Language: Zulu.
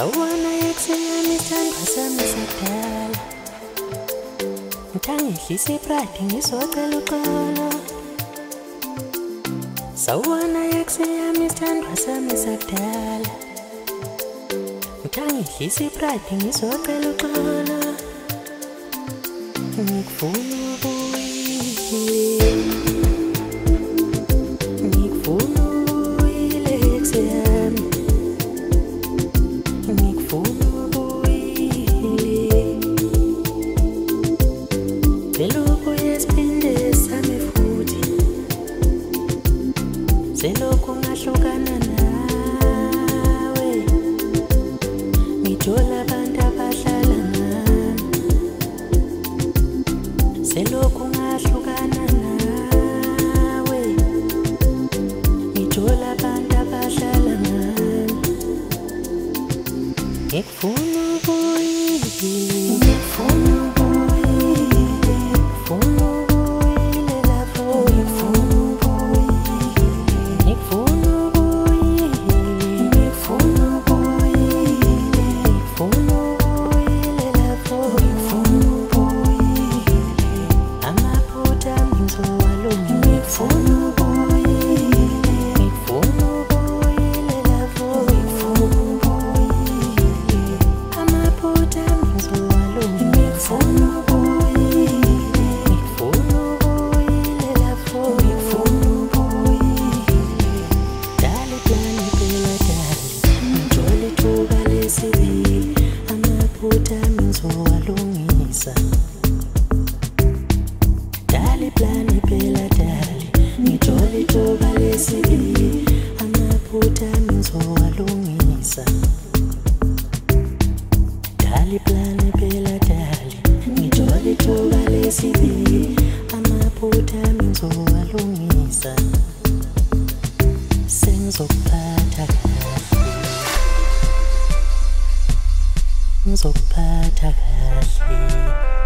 Sawubona ekuseni isithandwa sami sakudala, ngithangihlisa ipride ngizocela uxolo. Sawubona ekuseni isithandwa sami sakudala, ngithangihlisa ipride ngizocela uxolo. Ngikufuna ubuyile, ngikufuna ubuyile ekuseni, ngikufuna ubuyile. Selokhu yesiphinde sami futhi, selokhu ngahlukana nawe, ngithola abantu abahlala nami. Selokhu ngahlukana nawe, ngithola abantu abahlala nami. Ngikufuna ubuyile, ngikufuna ubuyile, ngikufuna ubuyile lapho, ngikufuna ubuyile, ngikufuna ubuyile, ngikufuna ubuyile, ngikufuna ubuyile lapho, ngikufuna ubuyile. Amaphutha ngizowalungisa, ngikufuna ubuyile, ngikufuna ubuyile lapho, ngikufuna ubuyile. Amaphutha ngizowalungisa, ngikufuna ubuyile, ngikufuna ubuyile lapho, ngikufuna ubuyile. Dali plani phela dali, ngithola ithuba lesibili. Amaphutha ngizowalungisa. Dali plani phela dali, ngithola ithuba lesibili. Amaphutha ngizowalungisa. Dali plani phela dali, ngithola ithuba lesibili. Amaphutha ngizowalungisa. Sengizokuphatha kahle, ngizokuphatha kahle.